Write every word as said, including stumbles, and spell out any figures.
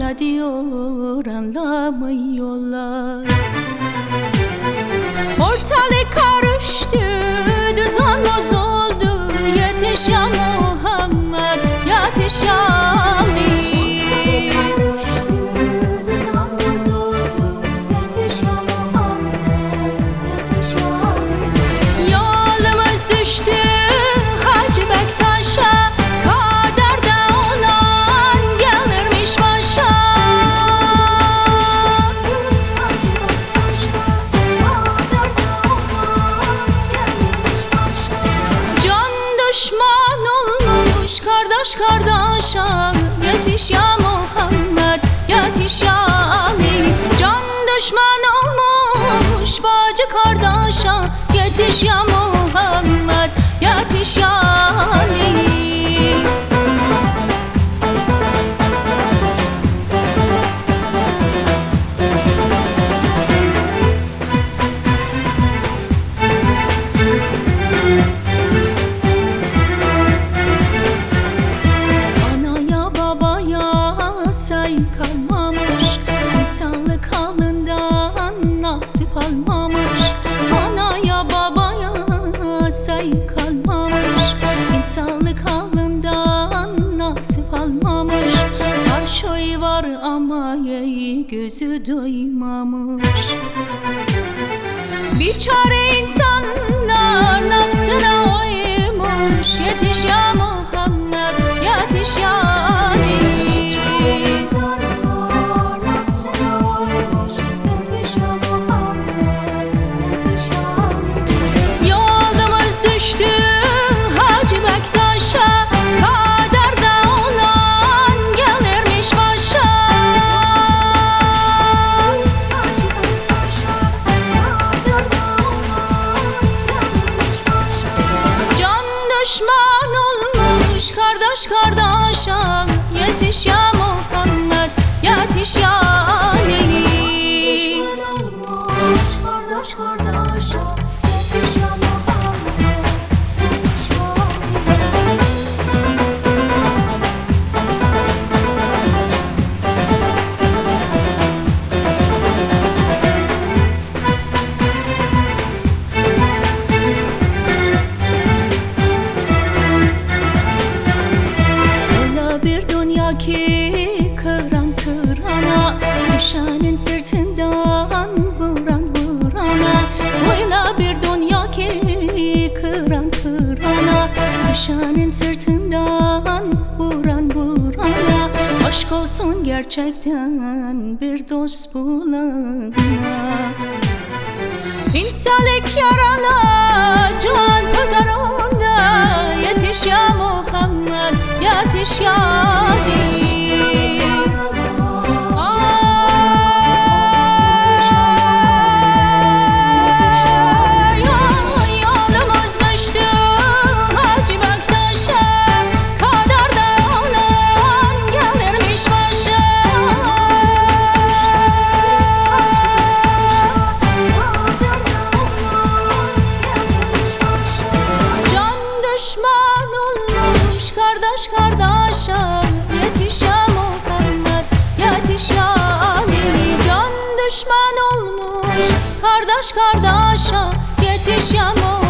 ne diyor anlamıyorlar. Ortalık karıştı, düzen bozuldu. Yetiş ya Muhammed, yetiş ya Ali. Yolumuz düştü Hacı Bektaş'a, kaderde olan gelirmiş başa. Can düşman olmuş kardeş kardeşa, yetiş ya Muhammed, yetiş ya Ali. Can düşman olmuş bacı kardeşa, yetiş ya Muhammed, yetiş ya Ali. Anaya babaya say kalmamış, insanlık halından nasip almamış. Anaya babaya say kalmamış, insanlık halından nasip almamış. Her şey var ama iyi gözü doymamış. Biçare insanlar nefsine uymuş, yetiş ya Muhammed, yetiş ya Ali. Yolumuz düştü Hacı Bektaş'a, kaderde olan gelirmiş başa. Can düşman olmuş kardeş kardeşa, yetiş ya Muhammed, yetiş ya Ali. Düşman olmuş kardeş kardeşa, yetiş ya Muhammed, yetiş ya Öyle bir dünya ki kıran kırana, düşenin sırtından vuran vurana. Öyle bir dünya ki kıran kırana, düşenin sırtından vuran vurana. Aşk olsun gerçekten bir dost bulana. İnsanlık yarana can pazarında, yetiş ya Muhammed, yetiş ya Ali. Ay, ay, yolumuz düştü Hacı Bektaş'a, kaderde olan gelirmiş başa. Can düşman olmuş kardeş kardeşa, yetiş ya Muhammed, yetiş ya Ali. Can düşman olmuş kardeş kardeşa, yetiş ya Muhammed.